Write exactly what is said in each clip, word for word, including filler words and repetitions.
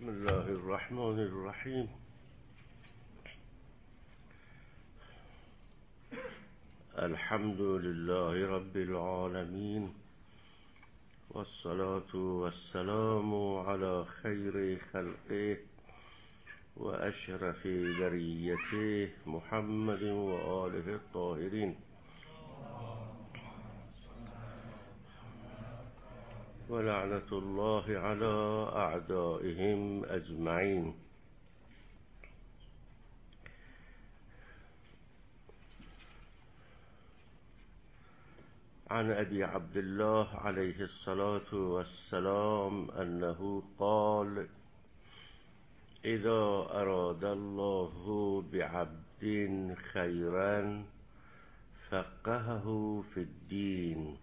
بسم الله الرحمن الرحیم. الحمد لله رب العالمین والصلاة والسلام على خیر خلقه و اشرف بریته محمد و آله الطاهرین و لعنت الله على اعدائهم اجمعین. عن ابي عبد الله عليه الصلاة والسلام انه قال: اذا اراد الله بعبد خيرا فقهه في الدين.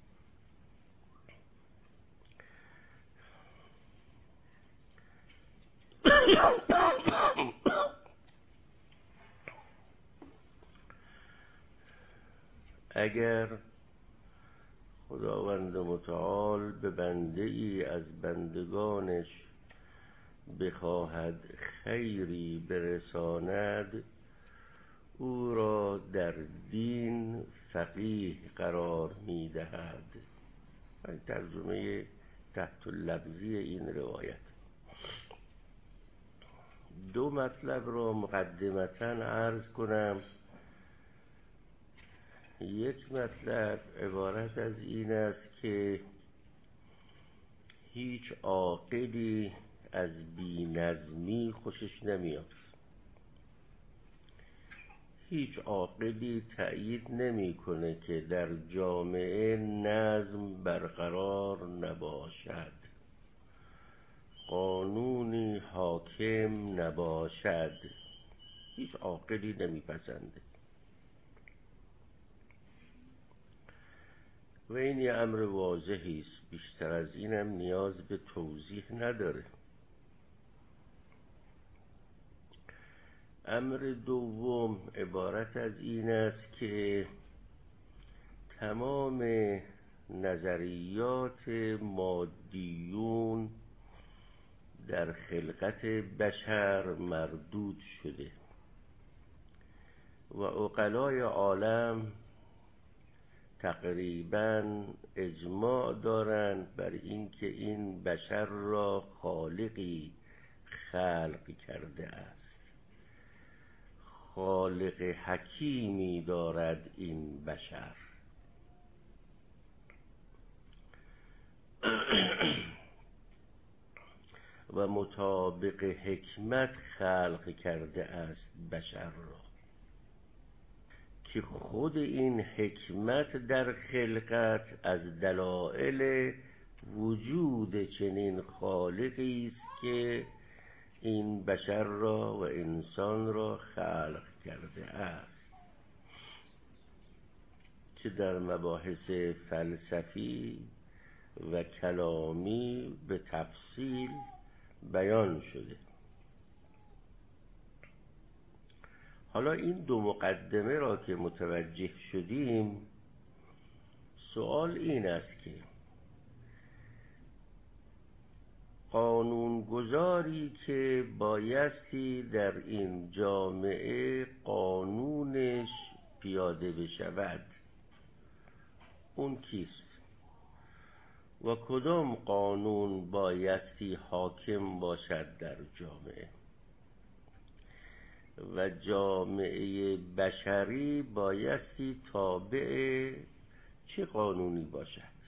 اگر خداوند متعال به بنده ای از بندگانش بخواهد خیری برساند، او را در دین فقیه قرار می دهد. ترجمه تحت لفظی این روایت. دو مطلب را مقدمتاً عرض کنم. یک مطلب عبارت از این است که هیچ عاقلی از بی‌نظمی خوشش نمیاد. هیچ عاقلی تأیید نمی‌کنه که در جامعه نظم برقرار نباشد، قانونی حاکم نباشد. هیچ عاقلی نمیپسنده و این یه امر واضحی است، بیشتر از اینم نیاز به توضیح نداره. امر دوم عبارت از این است که تمام نظریات مادیون در خلقت بشر مردود شده و عقلای عالم تقریباً اجماع دارند بر اینکه این بشر را خالقی خلق کرده است. خالق حکیمی دارد این بشر. و مطابق حکمت خلق کرده است بشر را، که خود این حکمت در خلقت از دلایل وجود چنین خالقی است که این بشر را و انسان را خلق کرده است، که در مباحث فلسفی و کلامی به تفصیل بیان شده. حالا این دو مقدمه را که متوجه شدیم، سوال این است که قانونگذاری که بایستی در این جامعه قانونش پیاده بشود، اون کیست؟ و کدام قانون بایستی حاکم باشد در جامعه؟ و جامعه بشری بایستی تابع چه قانونی باشد؟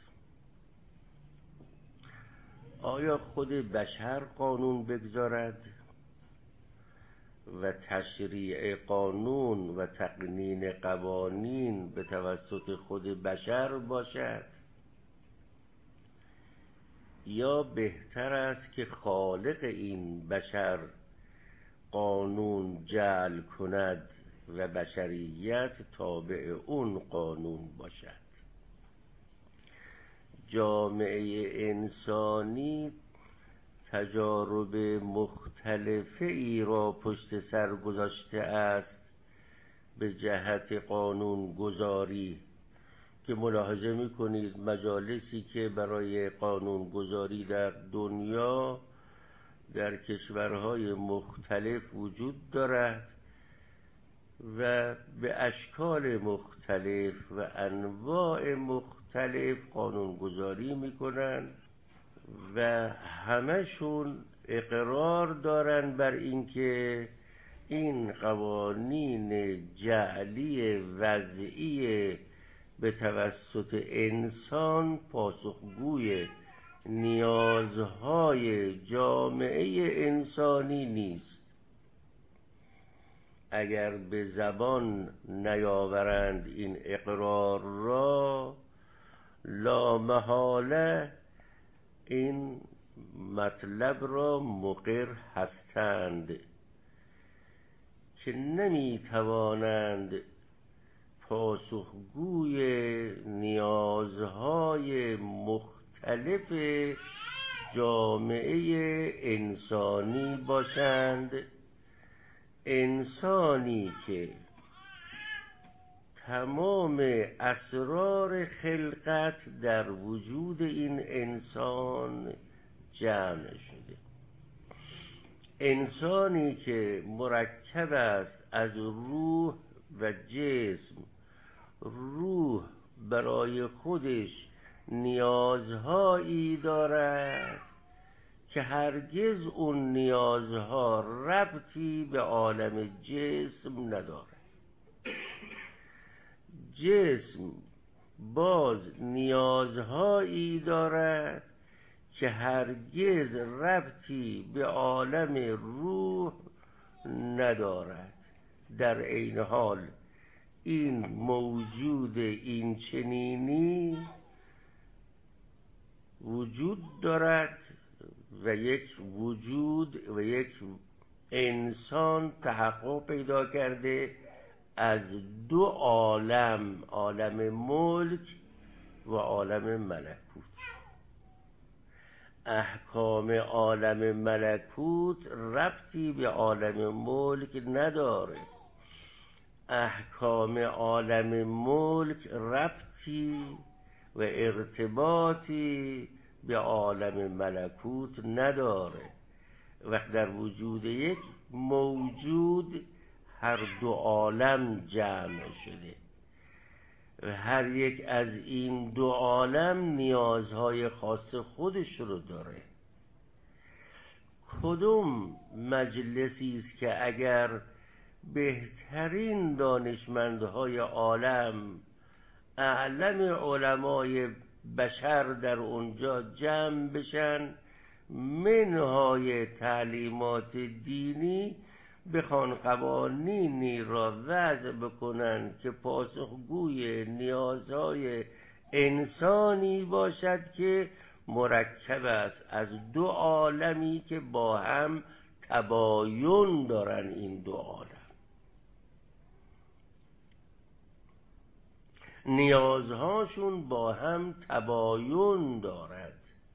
آیا خود بشر قانون بگذارد و تشریع قانون و تقنین قوانین به توسط خود بشر باشد، یا بهتر است که خالق این بشر قانون جعل کند و بشریت تابع اون قانون باشد؟ جامعه انسانی تجارب مختلفه ای را پشت سر گذاشته است به جهت قانون گذاری، که ملاحظه میکنید مجالسی که برای قانون گذاری در دنیا در کشورهای مختلف وجود دارد و به اشکال مختلف و انواع مختلف قانونگذاری میکنن و همشون اقرار دارن بر اینکه این قوانین جعلی وضعی به توسط انسان پاسخگوی نیازهای جامعه انسانی نیست. اگر به زبان نیاورند این اقرار را، لا محاله این مطلب را مقر هستند که نمی توانند پاسخگوی نیازهای مختلف جامعه انسانی باشند. انسانی که تمام اسرار خلقت در وجود این انسان جمع شده، انسانی که مرکب است از روح و جسم. روح برای خودش نیازهایی دارد که هرگز اون نیازها ربطی به عالم جسم ندارد. جسم باز نیازهایی دارد که هرگز ربطی به عالم روح ندارد. در عین حال این موجود این چنینی وجود دارد و یک وجود و یک انسان تحقق پیدا کرده از دو عالم، عالم ملک و عالم ملکوت. احکام عالم ملکوت ربطی به عالم ملک نداره. احکام عالم ملک ربطی و ارتباطی به عالم ملکوت نداره. وقت در وجود یک موجود هر دو عالم جمع شده و هر یک از این دو عالم نیازهای خاص خودش رو داره. کدوم مجلسی است که اگر بهترین دانشمندهای عالم، اعلم علمای بشر در اونجا جمع بشن، منهای تعلیمات دینی بخوان قوانینی را وضع بکنن که پاسخگوی نیازهای انسانی باشد که مرکب است از دو عالمی که با هم تباین دارن. این دو عالم نیازهاشون با هم تباین دارد.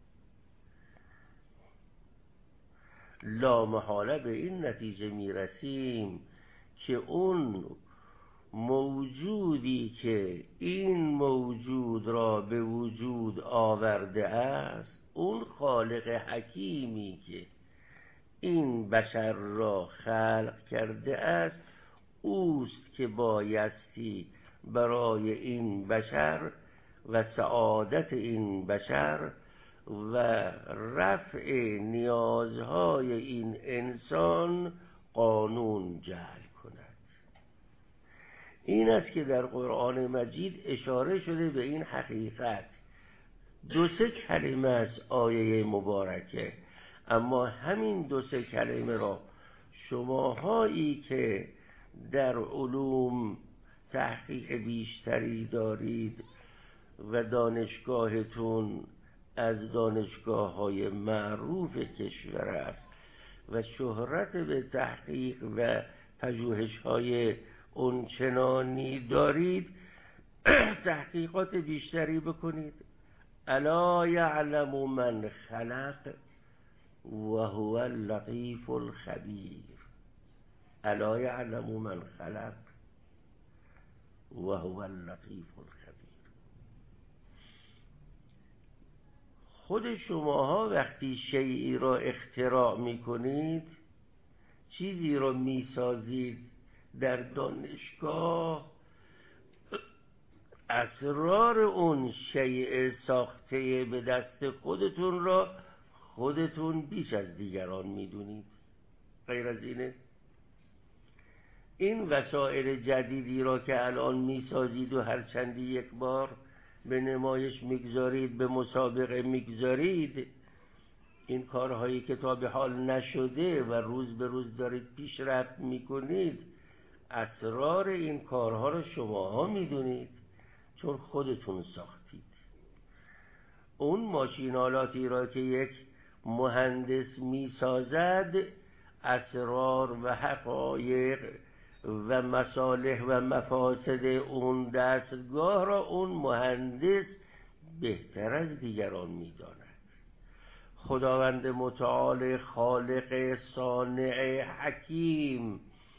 لا محاله به این نتیجه میرسیم که اون موجودی که این موجود را به وجود آورده است، اون خالق حکیمی که این بشر را خلق کرده است، اوست که بایستی برای این بشر و سعادت این بشر و رفع نیازهای این انسان قانون جعل کند. این است که در قرآن مجید اشاره شده به این حقیقت. دو سه کلمه از آیه مبارکه، اما همین دو سه کلمه را شماهایی که در علوم تحقیق بیشتری دارید و دانشگاهتون از دانشگاه های معروف کشور است و شهرت به تحقیق و پژوهش های اونچنانی دارید، تحقیقات بیشتری بکنید. الا یعلم من خلق و هو اللطیف الخبیر. الا یعلم من خلق و هو اللطیف الخبیر. خود شماها وقتی شیئی را اختراع میکنید، چیزی را میسازید در دانشگاه، اسرار اون شیء ساخته به دست خودتون را خودتون بیش از دیگران میدونید. غیر از اینه؟ این وسایل جدیدی را که الان میسازید و هر چندی یک بار به نمایش میگذارید، به مسابقه میگذارید، این کارهایی که تا به حال نشده و روز به روز دارید پیشرفت میکنید، اسرار این کارها را شماها میدونید، چون خودتون ساختید. اون ماشینالاتی را که یک مهندس میسازد، اسرار و حقایق و مصالح و مفاسد اون دستگاه را اون مهندس بهتر از دیگران میداند. خداوند متعال خالق صانع حکیم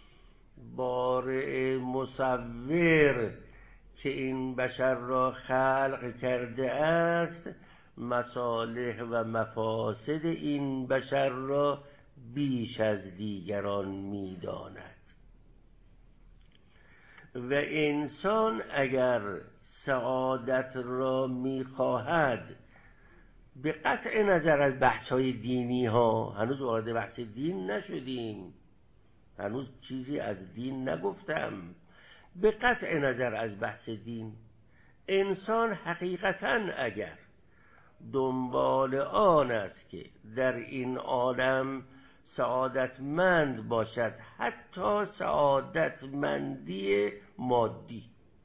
بارئ مصور که این بشر را خلق کرده است، مصالح و مفاسد این بشر را بیش از دیگران میداند. و انسان اگر سعادت را میخواهد، به قطع نظر از بحث‌های دینی ها، هنوز وارد بحث دین نشدیم، هنوز چیزی از دین نگفتم، به قطع نظر از بحث دین، انسان حقیقتاً اگر دنبال آن است که در این عالم سعادتمند باشد، حتی سعادتمندی مادی،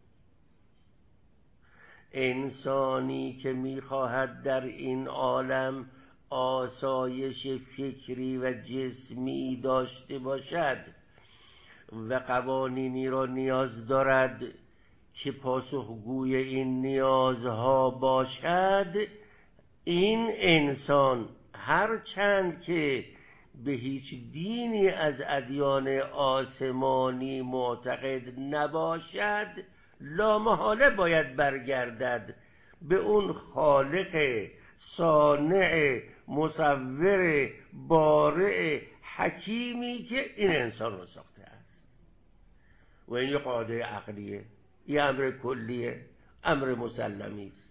انسانی که میخواهد در این عالم آسایش فکری و جسمی داشته باشد و قوانینی را نیاز دارد که پاسخگوی این نیازها باشد، این انسان هرچند که به هیچ دینی از ادیان آسمانی معتقد نباشد، لامحاله باید برگردد به اون خالق صانع مصور بارئ حکیمی که این انسان را ساخته است. و این یه قاعده عقلیه، یه امر کلیه، امر مسلمی است.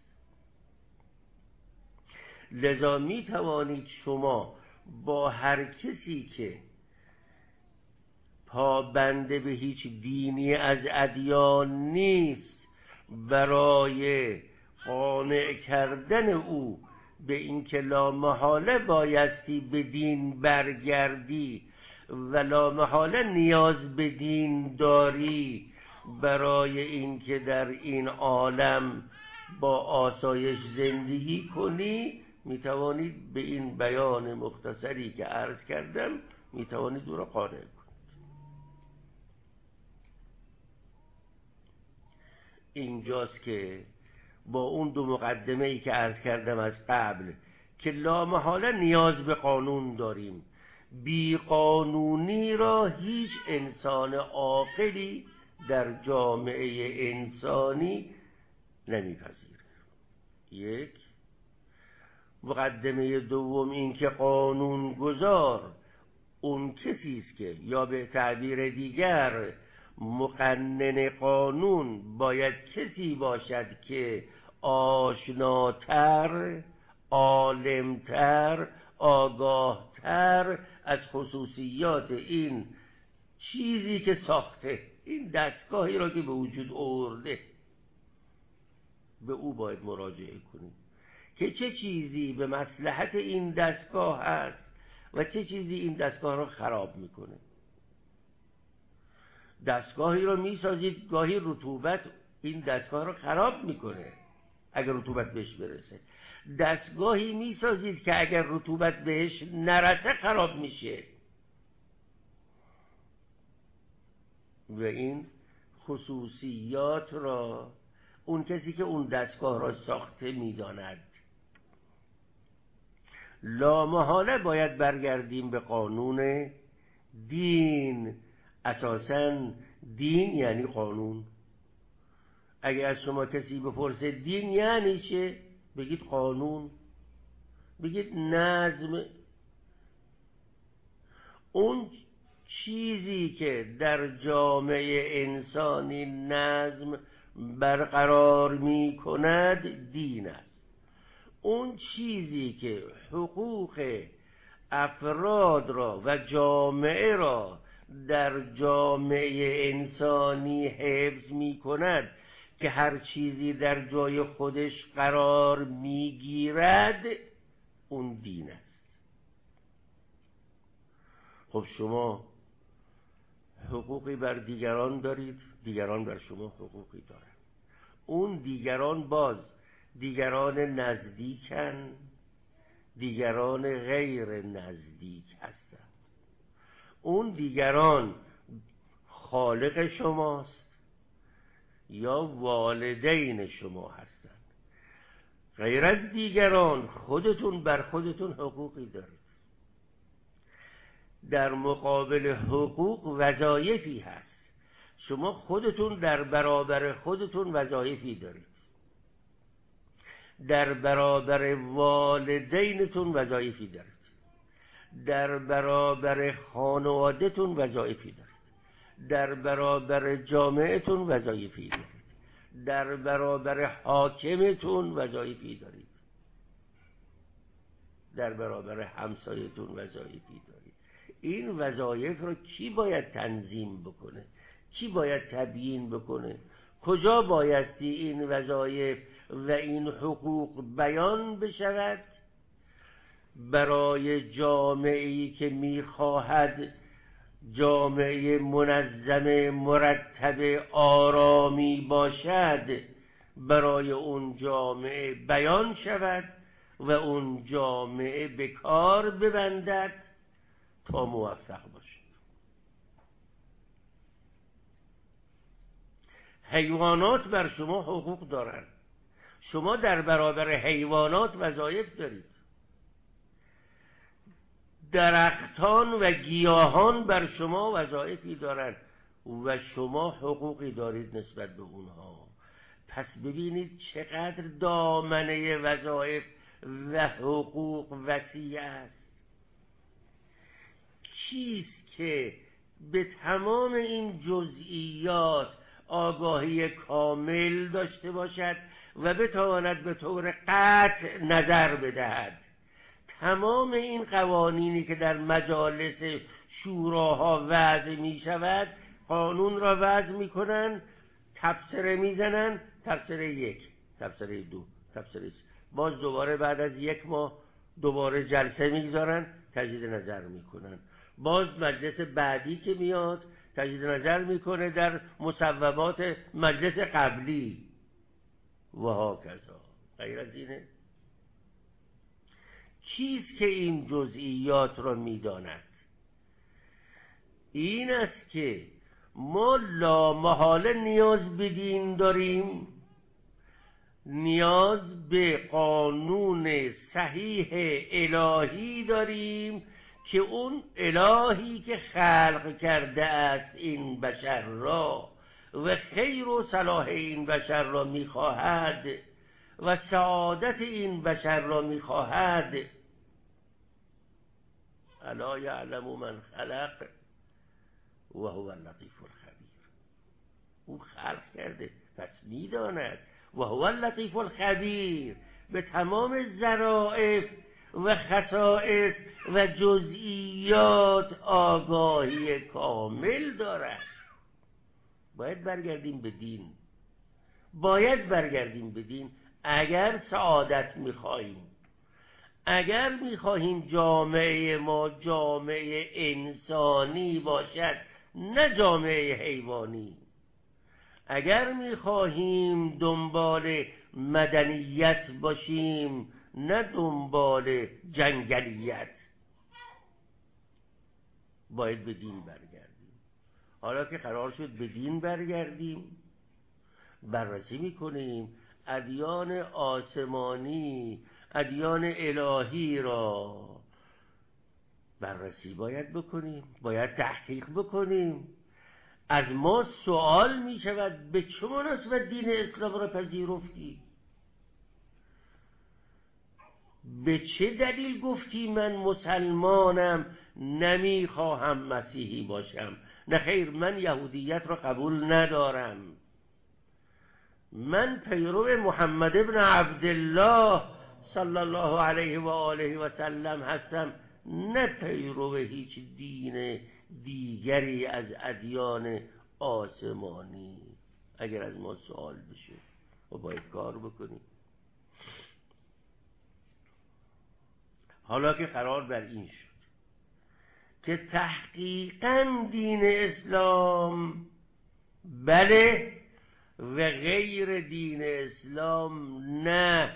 لذا می توانید شما با هر کسی که پابنده به هیچ دینی از ادیان نیست، برای قانع کردن او به اینکه لامحاله بایستی به دین برگردی و لامحاله نیاز به دین داری برای اینکه در این عالم با آسایش زندگی کنی، میتوانید به این بیان مختصری که عرض کردم میتوانید او را قانع کنید. اینجاست که با اون دو مقدمه ای که عرض کردم از قبل که لامحاله نیاز به قانون داریم، بی قانونی را هیچ انسان عاقلی در جامعه انسانی نمیپذیره. یک. مقدمه دوم این که قانون گذار اون کسی است که، یا به تعبیر دیگر مقنن قانون باید کسی باشد که آشناتر، عالمتر، آگاهتر از خصوصیات این چیزی که ساخته، این دستگاهی را که به وجود آورده، به او باید مراجعه کنیم که چه چیزی به مصلحت این دستگاه است و چه چیزی این دستگاه را خراب میکنه. دستگاهی را میسازید گاهی رطوبت این دستگاه را خراب میکنه اگر رطوبت بهش برسه، دستگاهی میسازید که اگر رطوبت بهش نرسه خراب میشه. و این خصوصیات را اون کسی که اون دستگاه را ساخته میداند. لامحاله باید برگردیم به قانون دین. اساساً دین یعنی قانون. اگر از شما کسی بپرسه دین یعنی چه، بگید قانون. بگید نظم اون چیزی که در جامعه انسانی نظم برقرار می کند دین است. اون چیزی که حقوق افراد را و جامعه را در جامعه انسانی حفظ می کند که هر چیزی در جای خودش قرار می گیرد اون دین است. خب شما حقوقی بر دیگران دارید، دیگران بر شما حقوقی دارند. اون دیگران باز دیگران نزدیکن، دیگران غیر نزدیک هستند. اون دیگران خالق شماست یا والدین شما هستند. غیر از دیگران خودتون بر خودتون حقوقی دارید. در مقابل حقوق وظایفی هست. شما خودتون در برابر خودتون وظایفی دارید. در برابر والدینتون وظایفی دارید. در برابر خانواده‌تون وظایفی دارید. در برابر جامعه‌تون وظایفی دارید. در برابر حاکمتون وظایفی دارید. در برابر همسایتون وظایفی دارید. این وظایف رو کی باید تنظیم بکنه؟ کی باید تبیین بکنه؟ کجا بایستی این وظایف و این حقوق بیان بشود؟ برای جامعه‌ای که می‌خواهد جامعه منظم مرتب آرامی باشد، برای اون جامعه بیان شود و اون جامعه به کار ببندد تا موفق باشد. حیوانات بر شما حقوق دارند. شما در برابر حیوانات وظایف دارید. درختان و گیاهان بر شما وظایفی دارند و شما حقوقی دارید نسبت به اونها. پس ببینید چقدر دامنه وظایف و حقوق وسیع است. کیست که به تمام این جزئیات آگاهی کامل داشته باشد و بتواند به طور قطع نظر بدهد؟ تمام این قوانینی که در مجالس شوراها وضع می شود، قانون را وضع می کنن، تبصره می زنن، تبصره یک، تبصره دو، تبصره سه، باز دوباره بعد از یک ماه دوباره جلسه می گذارن، تجدید نظر می کنن. باز مجلس بعدی که میاد تجدید نظر میکنه در مصوبات مجلس قبلی و هاکذا. غیر از اینه؟ کیست که این جزئیات را میداند؟ این است که ما لامحاله نیاز به دین داریم، نیاز به قانون صحیح الهی داریم که اون الهی که خلق کرده است این بشر را و خیر و صلاح این بشر را میخواهد و سعادت این بشر را میخواهد. الا یعلم من خلق و هو اللطیف الخبیر. او خلق کرده پس میداند. و هو اللطیف الخبیر، به تمام ظرائف و خصائص و جزئیات آگاهی کامل دارد. باید برگردیم به دین. باید برگردیم به دین اگر سعادت میخواهیم. اگر میخواهیم جامعه ما جامعه انسانی باشد نه جامعه حیوانی. اگر میخواهیم دنبال مدنیت باشیم نه دنبال جنگلیت، باید به دین برگردیم. حالا که قرار شد به دین برگردیم، بررسی میکنیم ادیان آسمانی، ادیان الهی را بررسی باید بکنیم، باید تحقیق بکنیم. از ما سوال می شود به چه مناسبت دین اسلام را پذیرفتی؟ به چه دلیل گفتی من مسلمانم نمیخواهم مسیحی باشم؟ نه خیر، من یهودیت را قبول ندارم، من پیرو محمد ابن عبدالله صلی الله علیه و آله و سلم هستم، نه پیرو هیچ دین دیگری از ادیان آسمانی. اگر از ما سوال بشه و باید کار بکنیم. حالا که قرار بر این شد که تحقیقاً دین اسلام بله و غیر دین اسلام نه،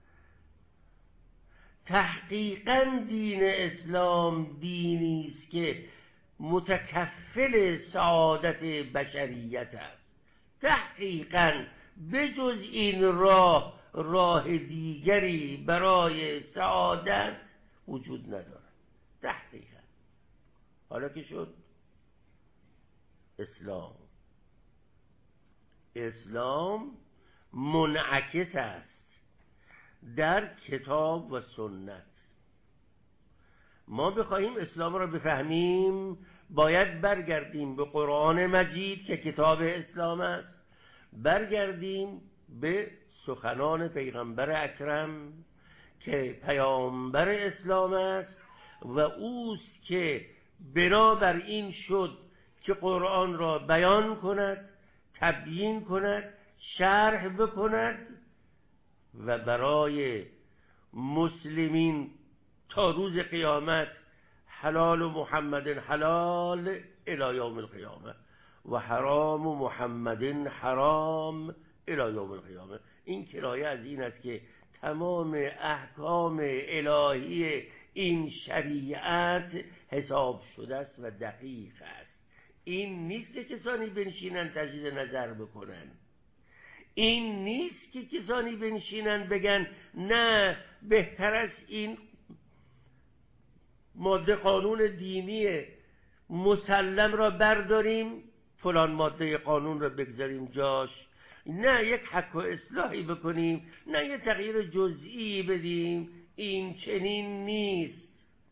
تحقیقاً دین اسلام دینی است که متکفل سعادت بشریت است، تحقیقاً بجز این راه راه دیگری برای سعادت وجود ندارد تحقیقاً. حالا که شد اسلام، اسلام منعکس است در کتاب و سنت. ما بخواهیم اسلام را بفهمیم باید برگردیم به قرآن مجید که کتاب اسلام است، برگردیم به سخنان پیغمبر اکرم که پیامبر اسلام است و اوست که بنابر این شد که قرآن را بیان کند، تبیین کند، شرح بکند و برای مسلمین تا روز قیامت حلال محمد حلال الی یوم القیامه و حرام محمد حرام الی یوم القیامه. این کنایه از این است که تمام احکام الهی این شریعت حساب شده است و دقیق است. این نیست که کسانی بنشینن تجدید نظر بکنن، این نیست که کسانی بنشینن بگن نه بهتر است این ماده قانون دینی مسلم را برداریم فلان ماده قانون را بگذاریم جاش، نه یک حک و اصلاحی بکنیم، نه یک تغییر جزئی بدیم. این چنین نیست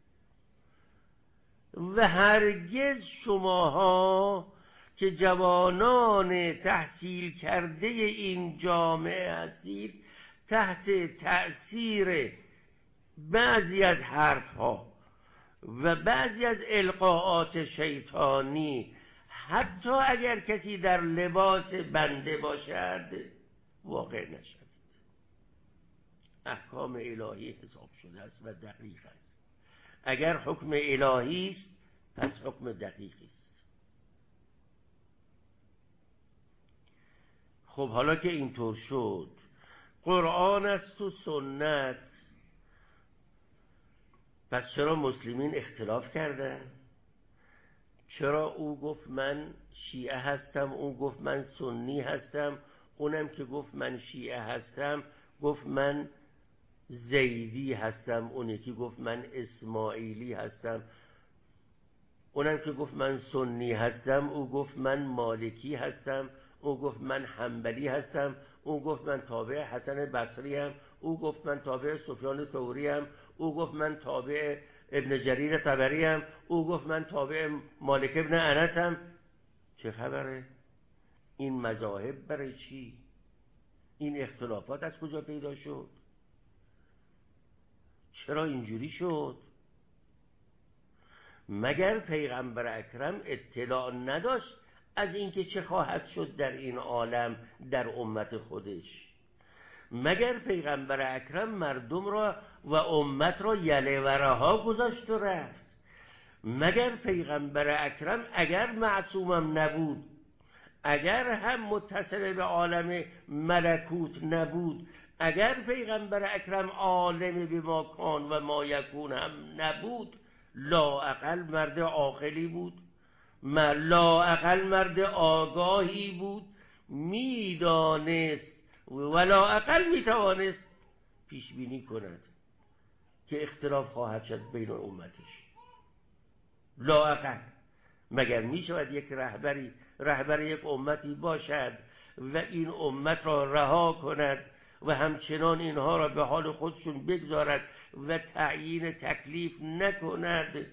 و هرگز شماها که جوانان تحصیل کرده این جامعه هستید تحت تأثیر بعضی از حرفها و بعضی از القاءات شیطانی، حتی اگر کسی در لباس بنده باشد، واقع نشوید. احکام الهی حساب شده است و دقیق است. اگر حکم الهی است پس حکم دقیقی است. خب حالا که اینطور شد، قرآن است و سنت، پس چرا مسلمین اختلاف کردن؟ چرا او گفت من شیعه هستم، اون گفت من سنی هستم، اونم که گفت من شیعه هستم گفت من زیدی هستم، اون یکی گفت من اسماعیلی هستم، اونم که گفت من سنی هستم او گفت من مالکی هستم، او گفت من حنبلی هستم، او گفت من تابع حسن بصری هم، او گفت من تابع سفیان ثوری هم، او گفت من تابع ابن جریر طبری هم، او گفت من تابع مالک ابن انس هم. چه خبره؟ این مذاهب برای چی؟ این اختلافات از کجا پیدا شد؟ چرا اینجوری شد؟ مگر پیغمبر اکرم اطلاع نداشت از اینکه چه خواهد شد در این عالم در امت خودش؟ مگر پیغمبر اکرم مردم را و امت را یله و رها گذاشت و رفت؟ مگر پیغمبر اکرم اگر معصومم نبود، اگر هم متصل به عالم ملکوت نبود، اگر پیغمبر اکرم عالم به ما کان و ما یکون هم نبود، لااقل مرد عاقلی بود، لااقل مرد آگاهی بود، میدانست و لااقل میتوانست پیش بینی کند که اختلاف خواهد شد بین امتش. لااقل مگر میشود یک رهبری رهبر یک امتی باشد و این امت را رها کند و همچنان اینها را به حال خودشون بگذارد و تعیین تکلیف نکند،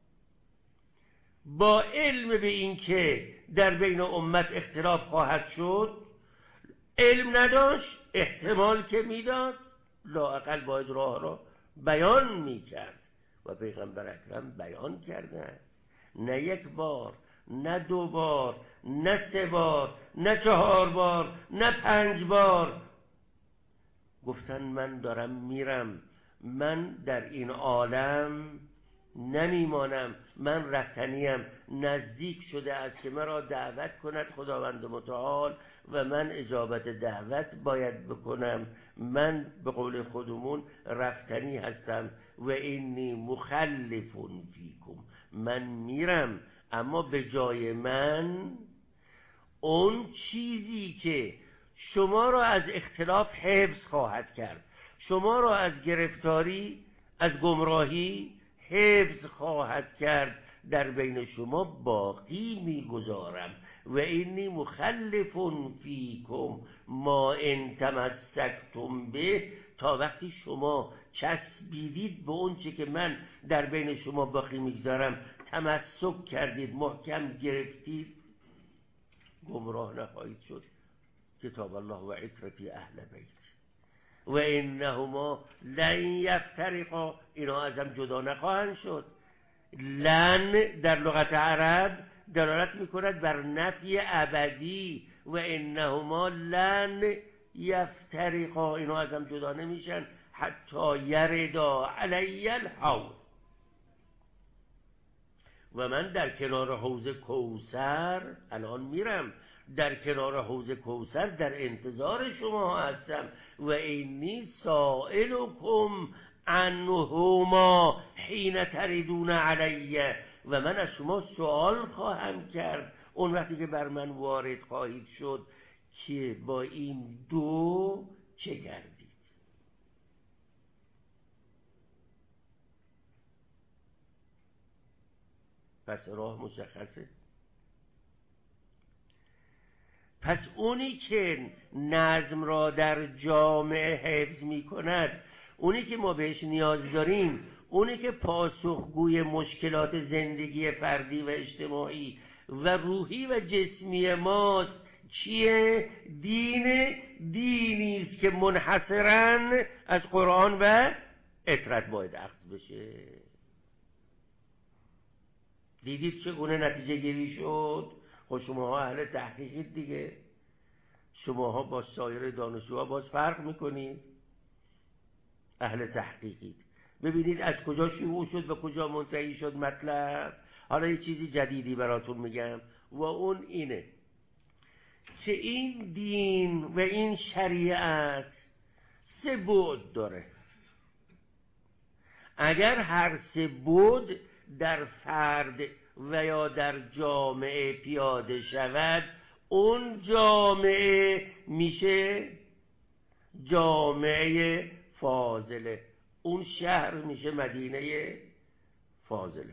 با علم به این که در بین امت اختلاف خواهد شد، علم نداشت، احتمال که میداد، لااقل باید راه را بیان میکرد و پیغمبر اکرم بیان کردن، نه یک بار، نه دو بار، نه سه بار، نه چهار بار، نه پنج بار گفتن من دارم میرم، من در این عالم نمیمانم، من رفتنیم، نزدیک شده است که مرا دعوت کند خداوند متعال و من اجابت دعوت باید بکنم، من به قول خودمون رفتنی هستم و اینی مخلف فیکم، من میرم، اما به جای من اون چیزی که شما را از اختلاف حفظ خواهد کرد، شما را از گرفتاری، از گمراهی حفظ خواهد کرد، در بین شما باقی میگذارم و اینی مخلف فیکم ما ان تمسکتم به، تا وقتی شما چسبیدید به اون چه که من در بین شما باقی میگذارم، تمسک کردید، محکم گرفتید، گمراه نخواهید شد. کتاب الله و عترتی اهل بیت و انهما لن یفترقا، اینا ازم جدا نخواهند شد. لن در لغت عرب دلالت میکند بر نفی ابدی و انهما لن یفترقا، اینا ازم جدا نمیشن حتی یردا علی الحوض، و من در کنار حوض کوثر الان میرم، در کنار حوض کوثر در انتظار شما هستم و اینی سائلکم عنهما حین تردون علیه، و من از شما سوال خواهم کرد اون وقتی که بر من وارد خواهید شد که با این دو چه کردید. پس راه مشخصه. پس اونی که نظم را در جامعه حفظ می کند، اونی که ما بهش نیاز داریم، اونی که پاسخگوی مشکلات زندگی فردی و اجتماعی و روحی و جسمی ماست، چیه؟ دین دینی است که منحصراً از قرآن و اطرت باید اخذ بشه. دیدید چگونه نتیجه گیری شد؟ خب شماها اهل تحقیقید دیگه، شماها با سایر دانشجوها باز فرق میکنید، اهل تحقیقید، ببینید از کجا شروع شد به کجا منتهی شد مطلب. حالا یه چیزی جدیدی براتون میگم و اون اینه که این دین و این شریعت سه بعد داره. اگر هر سه بعد در فرد و یا در جامعه پیاده شود، اون جامعه میشه جامعه فاضله، اون شهر میشه مدینه فاضله.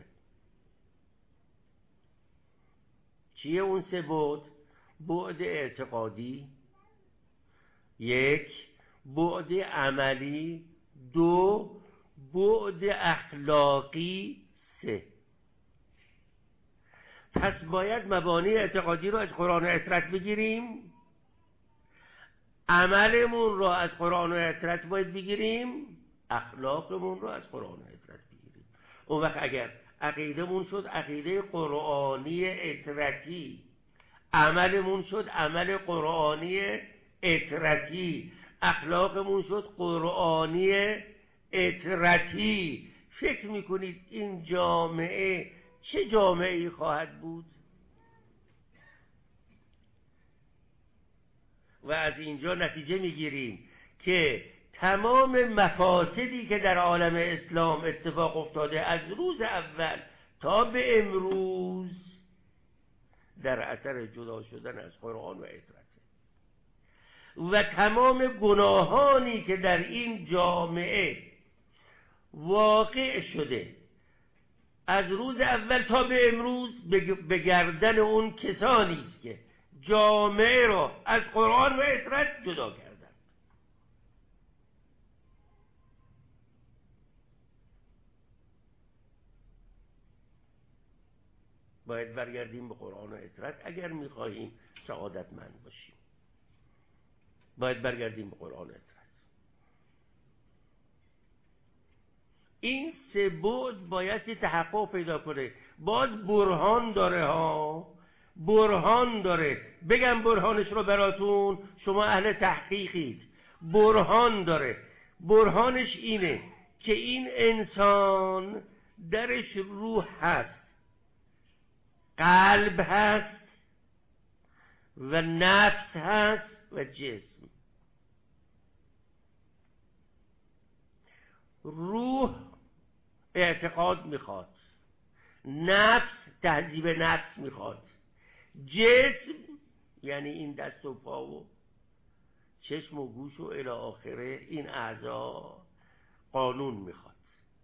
چیه اون سه بعد؟ بعد اعتقادی یک، بعد عملی دو، بعد اخلاقی سه. پس باید مبانی اعتقادی رو از قرآن و اطرت بگیریم، عملمون رو از قرآن و اطرت باید بگیریم، اخلاقمون رو از قرآن و اطرت بگیریم. اون وقت اگر عقیدمون شد عقیده قرآنی اطرتی، عملمون شد عمل قرآنی اطرتی، اخلاقمون شد قرآنی اطرتی، فکر میکنید این جامعه چه جامعه‌ای خواهد بود؟ و از اینجا نتیجه میگیریم که تمام مفاسدی که در عالم اسلام اتفاق افتاده از روز اول تا به امروز در اثر جدا شدن از قرآن و اطرته، و تمام گناهانی که در این جامعه واقع شده از روز اول تا به امروز به گردن اون کسانی است که جامعه را از قرآن و اطرت جدا کردند. باید برگردیم به قرآن و اطرت اگر میخواهیم سعادتمند باشیم. باید برگردیم به قرآن و اطرت. این سه بعد بایستی تحقق پیدا کنه. باز برهان داره ها، برهان داره. بگم برهانش رو براتون، شما اهل تحقیقید. برهان داره. برهانش اینه که این انسان درش روح هست، قلب هست و نفس هست و جسم. روح اعتقاد میخواد، نفس تهذیب نفس میخواد، جسم یعنی این دست و پا و چشم و گوش و الی آخره، این اعضا قانون میخواد.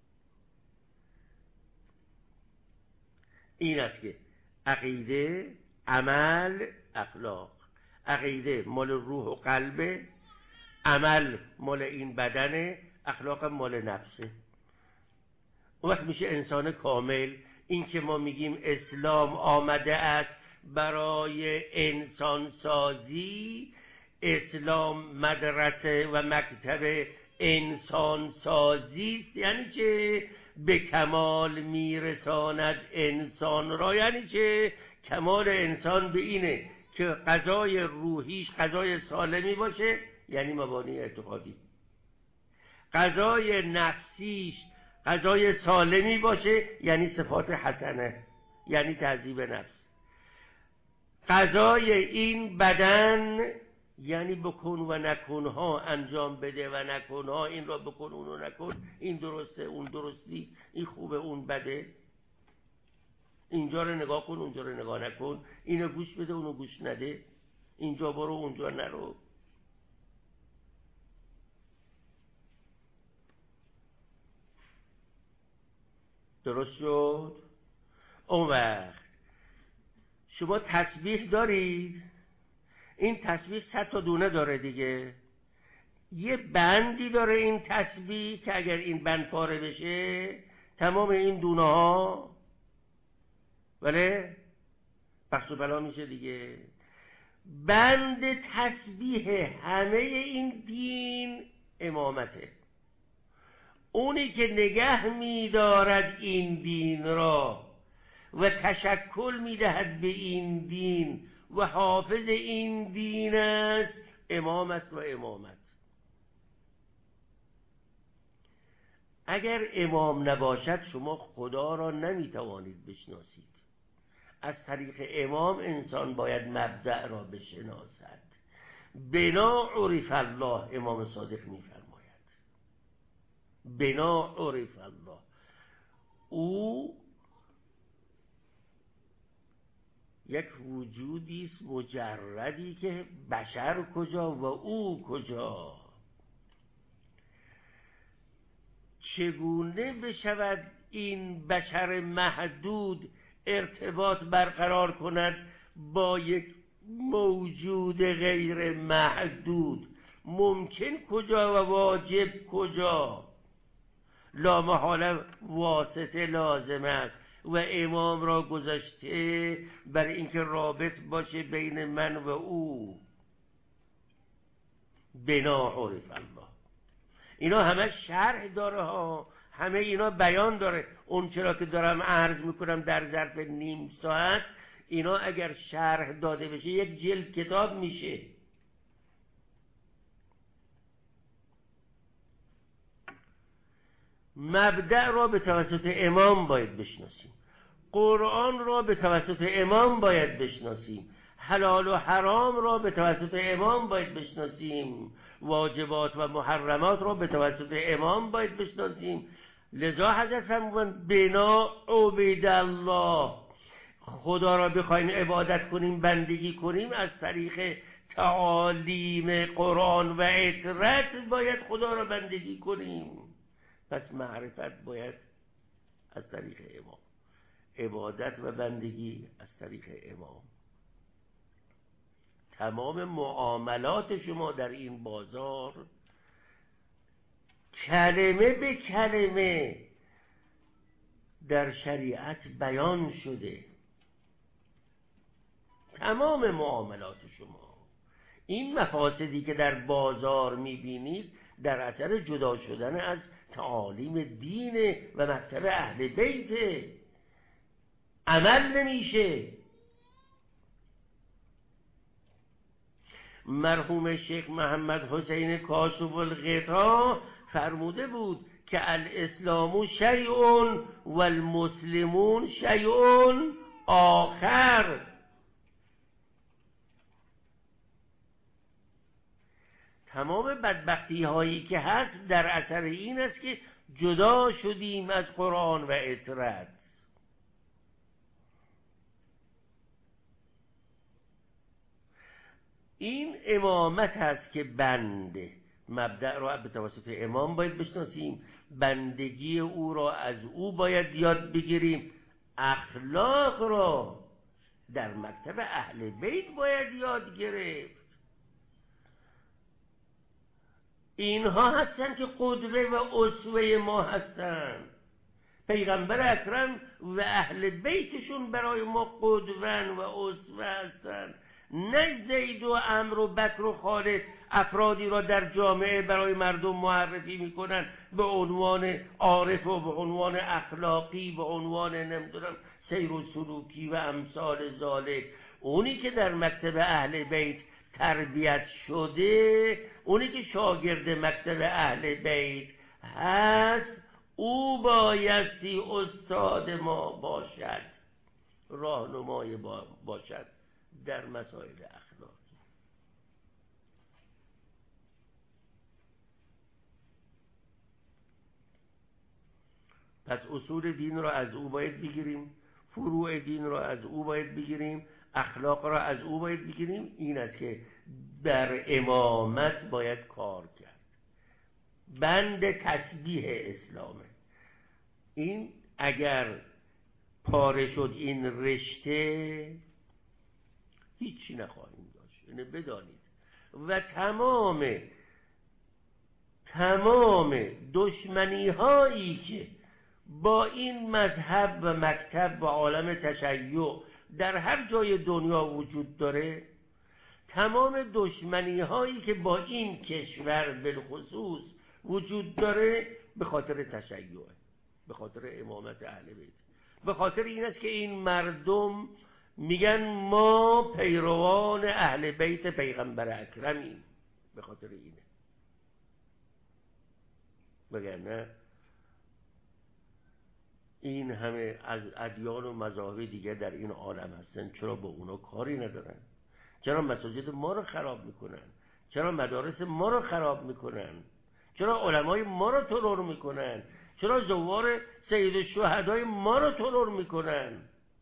این است که عقیده، عمل، اخلاق. عقیده مال روح و قلبه، عمل مال این بدنه، اخلاق مال نفسه. اون وقت میشه انسان کامل. این که ما میگیم اسلام آمده است برای انسان سازی، اسلام مدرسه و مکتب انسان سازی است. یعنی چه؟ به کمال میرساند انسان را. یعنی چه؟ کمال انسان به اینه که غذای روحیش غذای سالمی باشه، یعنی مبانی اعتقادی. غذای نفسیش غذای سالمی باشه، یعنی صفات حسنه، یعنی تهذیب نفس. غذای این بدن یعنی بکن و نکنها، انجام بده و نکنها، این را بکن اونو نکن، این درسته اون درست نیست، این خوبه اون بده، اینجا رو نگاه کن اونجا رو نگاه نکن، اینو گوش بده اونو گوش نده، اینجا برو اونجا نرو. درست شد؟ اون وقت شما تسبیح دارید، این تسبیح صد تا دونه داره دیگه. یه بندی داره این تسبیح که اگر این بند پاره بشه تمام این دونه ها ولی بخش و بلا میشه دیگه. بند تسبیح همه این دین امامته. اونی که نگه می‌دارد این دین را و تشکل می‌دهد به این دین و حافظ این دین است، امام است و امامت. اگر امام نباشد شما خدا را نمی‌توانید بشناسید. از طریق امام انسان باید مبدأ را بشناسد. بنا عرف الله، امام صادق می‌فرماید. بنا عرف الله. او یک وجودی است مجردی که بشر کجا و او کجا. چگونه بشود این بشر محدود ارتباط برقرار کند با یک موجود غیر محدود؟ ممکن کجا و واجب کجا؟ لا محاله واسطه لازم است و امام را گذاشته بر اینکه رابط باشه بین من و او. بنا عرف الله. اینا همه شرح داره ها، همه اینا بیان داره. اون چرا که دارم عرض میکنم در ظرف نیم ساعت، اینا اگر شرح داده بشه یک جلد کتاب میشه. مبدأ را به توسط امام باید بشناسیم، قرآن را به توسط امام باید بشناسیم، حلال و حرام را به توسط امام باید بشناسیم، واجبات و محرمات را به توسط امام باید بشناسیم. لذا حضرت فرمودند بنا عبید الله. خدا را بخوایم عبادت کنیم، بندگی کنیم، از طریق تعالیم قرآن و اطرت باید خدا را بندگی کنیم. پس معرفت باید از طریق امام، عبادت و بندگی از طریق امام. تمام معاملات شما در این بازار کلمه به کلمه در شریعت بیان شده. تمام معاملات شما. این مفاسدی که در بازار میبینید در اثر جدا شدن از تعالیم دین و مکتب اهل بیت، عمل نمیشه. مرحوم شیخ محمد حسین کاشف الغطا فرموده بود که الاسلام شیء و المسلمون شیء آخر. تمام بدبختی هایی که هست در اثر این است که جدا شدیم از قرآن و اطرت. این امامت هست که بنده مبدأ را به توسط امام باید بشناسیم، بندگی او را از او باید یاد بگیریم، اخلاق را در مکتب اهل بیت باید یاد گرفت. اینها هستند که قدوه و اسوه ما هستند. پیغمبر اکرم و اهل بیتشون برای ما قدوه و اسوه هستند، نه زید و عمر و بکر و خالد، افرادی را در جامعه برای مردم معرفی میکنن به عنوان عارف و به عنوان اخلاقی، به عنوان نمیدونم سیر و سلوکی و امثال ذالک. اونی که در مکتب اهل بیت تربیت شده، اونی که شاگرد مکتب اهل بیت هست، او بایستی استاد ما باشد، راهنمای باشد در مسائل اخلاقی. پس اصول دین را از او باید بگیریم، فروع دین را از او باید بگیریم، اخلاق را از او باید بگیریم. این است که در امامت باید کار کرد. بند تسبیح اسلامه. این اگر پاره شد این رشته هیچی نخواهیم داشت، اینه بدانید. و تمام تمام دشمنی هایی که با این مذهب و مکتب و عالم تشیع در هر جای دنیا وجود داره، تمام دشمنی هایی که با این کشور بالخصوص وجود داره به خاطر تشیع، به خاطر امامت اهل بیت، به خاطر این است که این مردم میگن ما پیروان اهل بیت پیغمبر اکرمیم، به خاطر اینه. وگرنه این همه از ادیان و مذاهب دیگه در این عالم هستن، چرا با اونا کاری ندارن؟ چرا مساجد ما رو خراب میکنن؟ چرا مدارس ما رو خراب میکنن؟ چرا علمای ما رو ترور میکنن؟ چرا زوار سید الشهدای ما رو ترور میکنن؟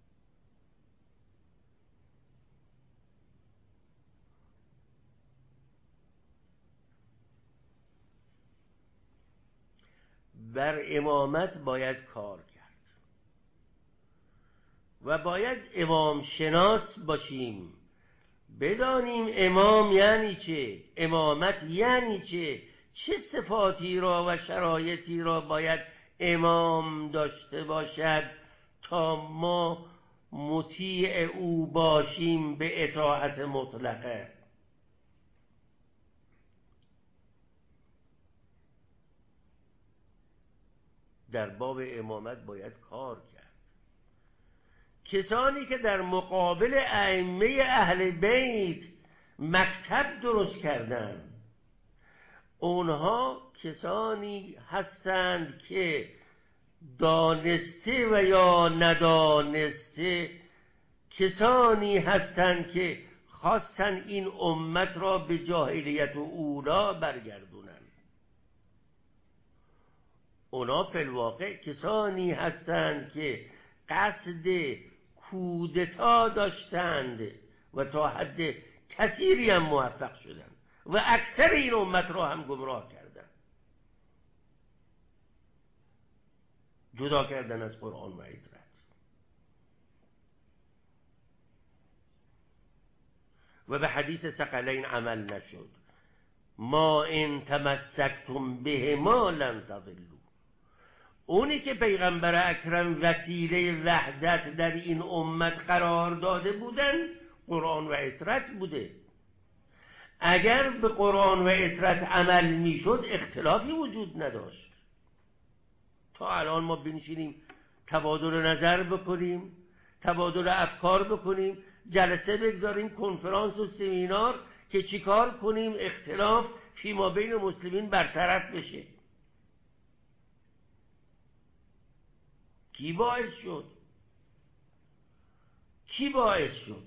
بر امامت باید کار کرد و باید امام شناس باشیم، بدانیم امام یعنی چه، امامت یعنی چه، چه صفاتی را و شرایطی را باید امام داشته باشد تا ما مطیع او باشیم به اطاعت مطلقه. در باب امامت باید کار کرد. کسانی که در مقابل ائمه اهل بیت مکتب درست کردن، اونها کسانی هستند که دانسته و یا ندانسته کسانی هستند که خواستن این امت را به جاهلیت و اولا برگردونن. اونا فی الواقع کسانی هستند که قصد کودتا داشتند و تا حد کثیری هم موفق شدند و اکثر این امت را هم گمراه کردند، جدا کردن از قرآن و اطاعت. و به حدیث ثقلین عمل نشد، ما ان تمسکتم به ما لن تضلوا. اونی که پیغمبر اکرم وسیله وحدت در این امت قرار داده بودن، قرآن و اطرت بوده. اگر به قرآن و اطرت عمل میشد اختلافی وجود نداشت. تا الان ما بنشینیم تبادل نظر بکنیم، تبادل افکار بکنیم، جلسه بگذاریم، کنفرانس و سمینار که چیکار کنیم اختلاف فیما بین مسلمین برطرف بشه. کی باعث شد؟ کی باعث شد؟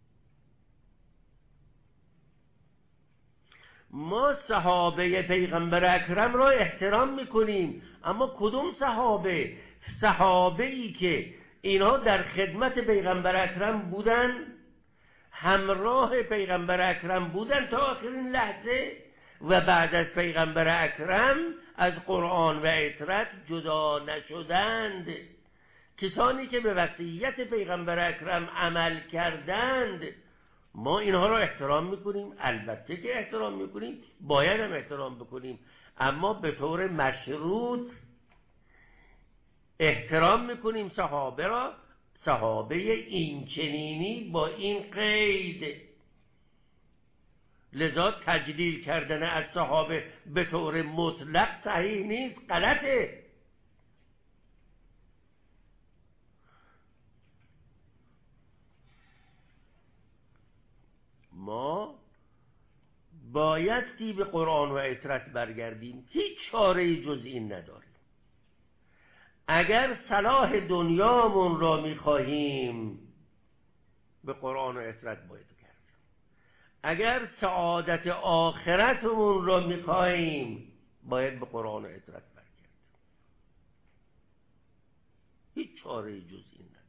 ما صحابه پیغمبر اکرم را احترام میکنیم، اما کدوم صحابه؟ صحابه ای که اینها در خدمت پیغمبر اکرم بودن، همراه پیغمبر اکرم بودن تا آخرین لحظه و بعد از پیغمبر اکرم از قرآن و اطرت جدا نشدند. کسانی که به وصیت پیغمبر اکرم عمل کردند ما اینها را احترام میکنیم، البته که احترام میکنیم، باید هم احترام بکنیم، اما به طور مشروط احترام میکنیم صحابه را، صحابه این چنینی با این قید. لذا تجلیل کردن از صحابه به طور مطلق صحیح نیست، غلطه. ما بایستی به قرآن و اطرت برگردیم، هیچ چاره جز این نداریم. اگر صلاح دنیامون را میخواهیم به قرآن و اطرت باید بگردیم، اگر سعادت آخرتمون را میخواهیم باید به قرآن و اطرت برگردیم. هیچ چاره جز این نداریم.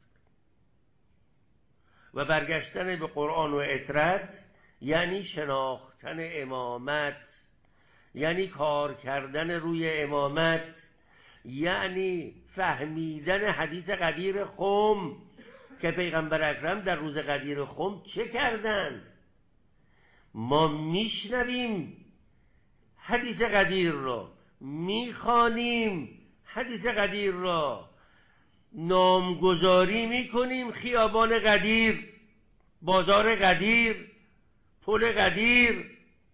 و برگشتن به قرآن و اطرت یعنی شناختن امامت، یعنی کار کردن روی امامت، یعنی فهمیدن حدیث غدیر خم که پیغمبر اکرم در روز غدیر خم چه کردند. ما میشنویم حدیث غدیر را، میخوانیم حدیث غدیر را، نامگذاری میکنیم خیابان غدیر، بازار غدیر، پل غدیر،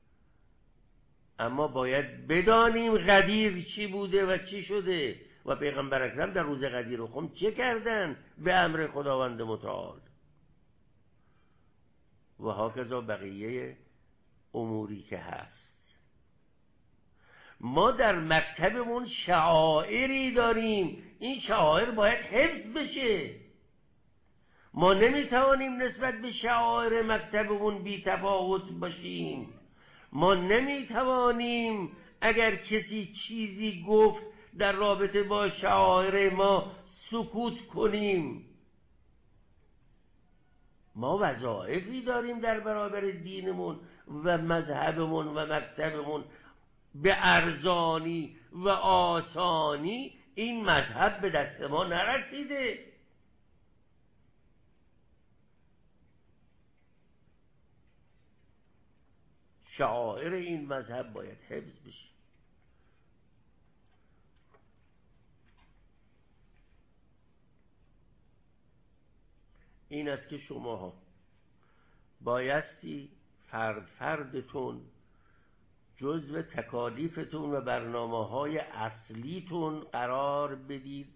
اما باید بدانیم غدیر چی بوده و چی شده و پیغمبر اکرم در روز غدیر و خم چه کردن به امر خداوند متعال و هاکذا بقیه اموری که هست. ما در مکتبمون شعائری داریم، این شعائر باید حفظ بشه. ما نمیتوانیم نسبت به شعائر مکتبمون بی تفاوت باشیم. ما نمیتوانیم اگر کسی چیزی گفت در رابطه با شعائر ما سکوت کنیم. ما وظایفی داریم در برابر دینمون و مذهبمون و مکتبمون. به ارزانی و آسانی این مذهب به دست ما نرسیده. شعائر این مذهب باید حفظ بشه. این است که شماها بایستی فرد فردتون جزو تکالیفتون و برنامه‌های اصلیتون قرار بدید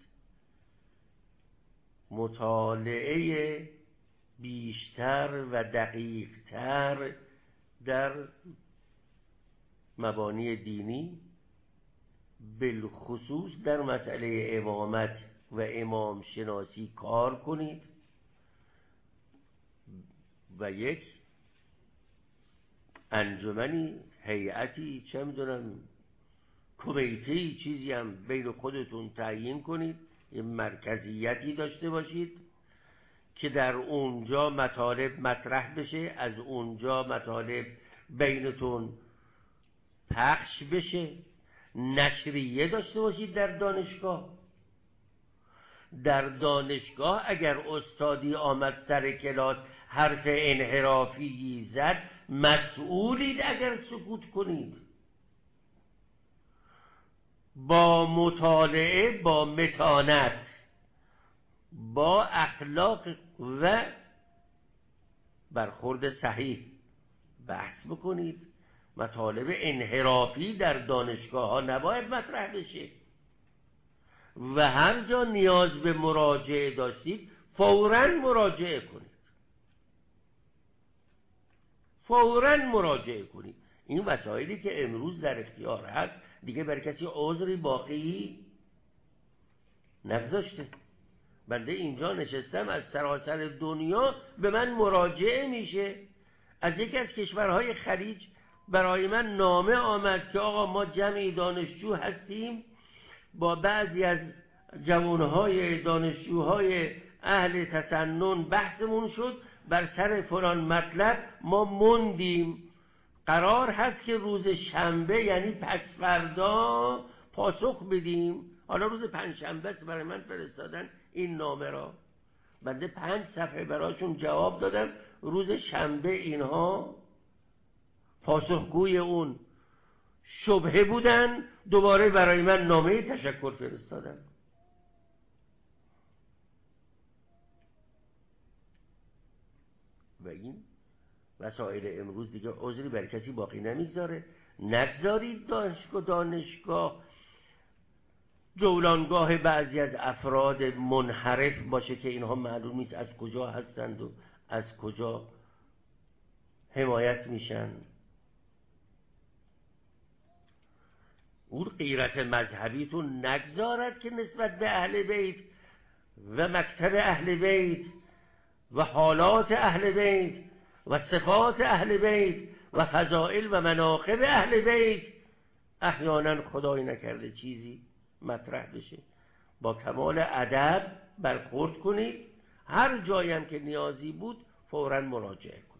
مطالعه بیشتر و دقیقتر در مبانی دینی، بالخصوص در مسئله امامت و امام شناسی کار کنید و یک انجمنی، هیئتی، چه میدونم کمیته‌ای، چیزی هم بین خودتون تعیین کنید، یه مرکزیتی داشته باشید که در اونجا مطالب مطرح بشه، از اونجا مطالب بینتون پخش بشه. نشریه داشته باشید در دانشگاه. در دانشگاه اگر استادی آمد سر کلاس حرف انحرافی زد، مسئولید اگر سکوت کنید. با مطالعه، با متانت، با اخلاق و برخورد صحیح بحث بکنید. مطالب انحرافی در دانشگاه ها نباید مطرح بشه و هر جا نیاز به مراجعه داشتید فوراً مراجعه کنید، فوراً مراجعه کنید. این وسایلی که امروز در اختیار هست دیگه بر کسی عذری باقی نگذاشته. بنده اینجا نشستم، از سراسر دنیا به من مراجعه میشه. از یکی از کشورهای خلیج برای من نامه آمد که آقا ما جمعی دانشجو هستیم، با بعضی از جوانهای دانشجوهای اهل تسنن بحثمون شد بر سر فلان مطلب، ما موندیم، قرار هست که روز شنبه یعنی پس فردا پاسخ بدیم. حالا روز پنجشنبه است برای من فرستادن این نامه را. بنده پنج صفحه براشون جواب دادم، روز شنبه اینها پاسخگوی اون شبهه بودن، دوباره برای من نامه تشکر فرستادن. و این وسایل امروز دیگه عذری بر کسی باقی نمیگذاره. نگذارید دانشگاه دانشگاه جولانگاه بعضی از افراد منحرف باشه که اینها معلوم نیست از کجا هستند و از کجا حمایت میشن. اون غیرت مذهبیتون نگذارد که نسبت به اهل بیت و مکتب اهل بیت و حالات اهل بیت و صفات اهل بیت و فضائل و مناقب اهل بیت احیانا خدای نکرده چیزی مطرح بشه. با کمال ادب برخورد کنید، هر جایی هم که نیازی بود فوراً مراجعه کنید.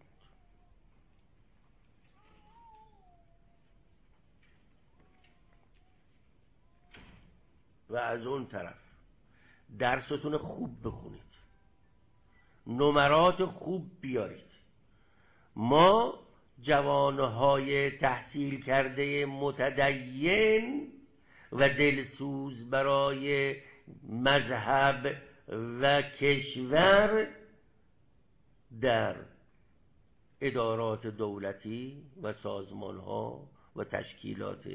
و از اون طرف درستون خوب بخونید، نمرات خوب بیارید. ما جوانهای تحصیل کرده متدین و دلسوز برای مذهب و کشور در ادارات دولتی و سازمانها و تشکیلات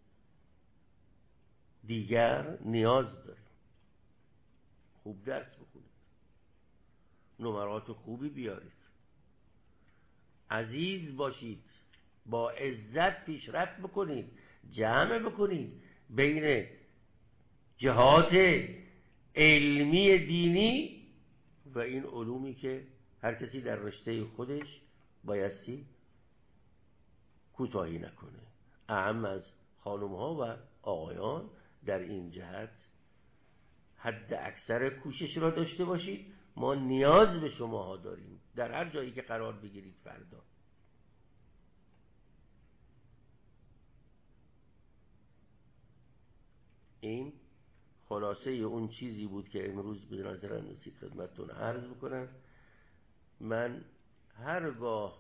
دیگر نیاز داریم. خوب درس بخونید، نمرات خوبی بیارید، عزیز باشید، با عزت پیشرفت بکنید، جمع بکنید بین جهات علمی دینی و این علومی که هر کسی در رشته خودش بایستی کوتاهی نکنه. اهم از خانم ها و آقایان در این جهت حد اکثر کوشش را داشته باشید. ما نیاز به شما ها داریم در هر جایی که قرار بگیرید فردا. این خلاصه اون چیزی بود که امروز به نظرم رسید خدمتتون عرض بکنم. من هرگاه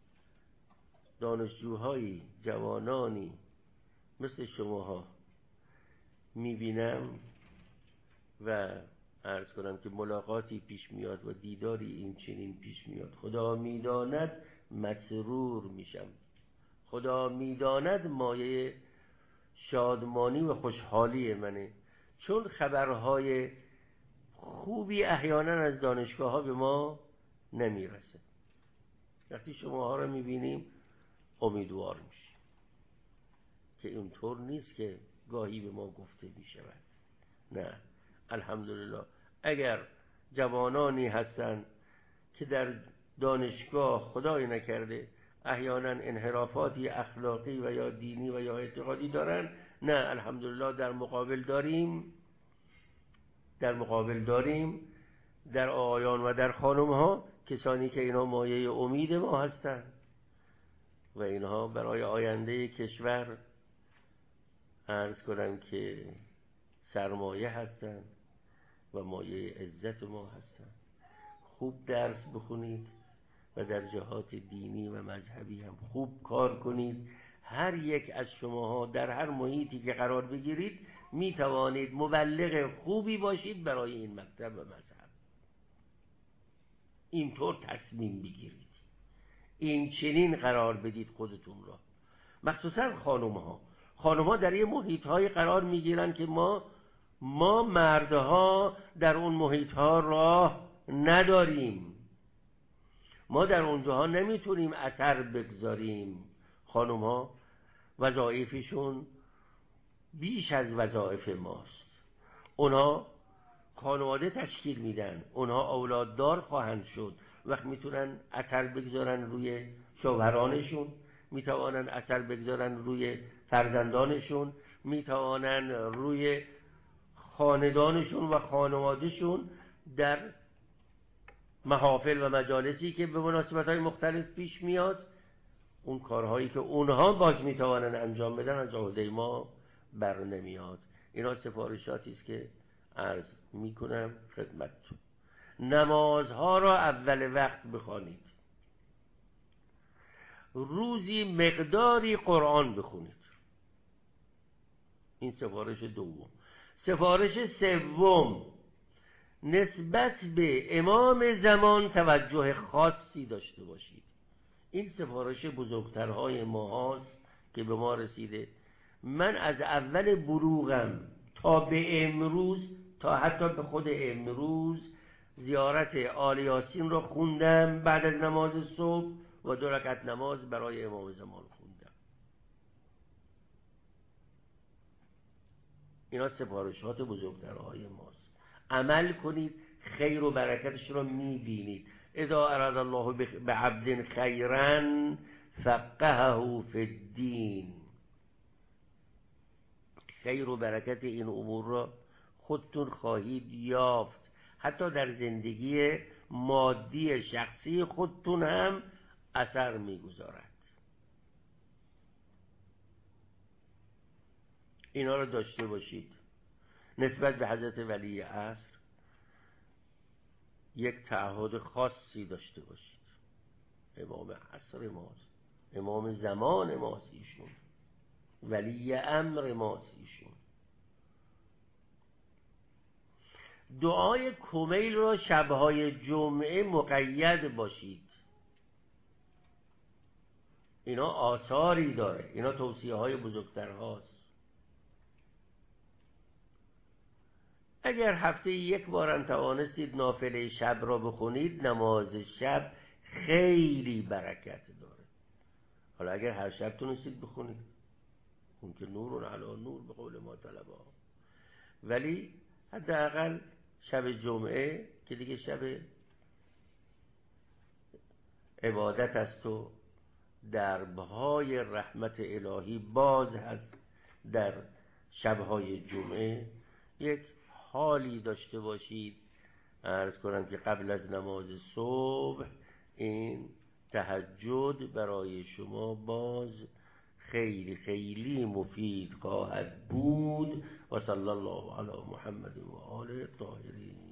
دانشجوهایی جوانانی مثل شماها میبینم و عرض کنم که ملاقاتی پیش میاد و دیداری این چنین پیش میاد، خدا میداند مسرور میشم. خدا میداند مایه شادمانی و خوشحالی منه، چون خبرهای خوبی احیانا از دانشگاه ها به ما نمیرسه. وقتی شما ها رو میبینیم امیدوار میشیم که اینطور نیست که گاهی به ما گفته میشود. نه، الحمدلله اگر جوانانی هستند که در دانشگاه خدای نکرده احیانا انحرافاتی اخلاقی و یا دینی و یا اعتقادی دارن، نه الحمدلله در مقابل داریم در مقابل داریم در آقایان و در خانم ها کسانی که اینا مایه امید ما هستند و اینها برای آینده کشور عرض کنم که سرمایه هستند و مایه عزت ما هستند. خوب درس بخونید و در جهات دینی و مذهبی هم خوب کار کنید. هر یک از شماها در هر محیطی که قرار بگیرید می توانید مبلغ خوبی باشید برای این مکتب و مذهب. اینطور تصمیم بگیرید. این چنین قرار بدید خودتون را. مخصوصا خانم ها خانم ها در یه محیط های قرار میگیرن که ما ما مردها در اون محیط ها راه نداریم، ما در اونجاها نمیتونیم اثر بگذاریم. خانم ها وظایفشون بیش از وظایف ماست. اونا خانواده تشکیل میدن، اونها اولاددار خواهند شد، وقت میتونن اثر بگذارن روی شوهرانشون، میتوانن اثر بگذارن روی فرزندانشون، میتوانن روی خاندانشون و خانوادهشون در محافل و مجالسی که به مناسبت‌های مختلف پیش میاد. اون کارهایی که اونها باز میتوانن انجام بدن از عهده ما بر نمیاد. اینا سفارشاتی است که عرض میکنم خدمتتون. نمازها را اول وقت بخوانید، روزی مقداری قرآن بخونید. این سفارش دوم. سفارش سوم، نسبت به امام زمان توجه خاصی داشته باشید. این سفارش بزرگترهای ما هست که به ما رسیده. من از اول بلوغم تا به امروز، تا حتی به خود امروز، زیارت آل یاسین را خوندم بعد از نماز صبح و دو رکعت نماز برای امام زمان خوندم. اینا سفارشات بزرگترهای ماست. عمل کنید، خیر و برکتش را میبینید. اذا اراد الله بعبد خیرا فقهه فی الدین. خیر و برکت این امور را خودتون خواهید یافت. حتی در زندگی مادی شخصی خودتون هم اثر میگذارد. اینا را داشته باشید. نسبت به حضرت ولی عصر یک تعهد خاصی داشته باشید. امام عصر ماست، امام زمان ماست ایشون، ولی امر ماست ایشون. دعای کمیل را شبهای جمعه مقید باشید. اینا آثاری داره، اینا توصیه های بزرگتر هاست. اگر هفته یک بارم توانستید نافله شب را بخونید، نماز شب خیلی برکت داره. حالا اگر هر شب تونستید بخونید، اون که نور علی نور به قول ما طلبا، ولی حداقل شب جمعه که دیگه شب عبادت است و دربهای رحمت الهی باز هست در شبهای جمعه، یک حالی داشته باشید. عرض کنم که قبل از نماز صبح این تهجد برای شما باز خیلی خیلی مفید خواهد بود. و صلی الله علی محمد و آله الطاهرین.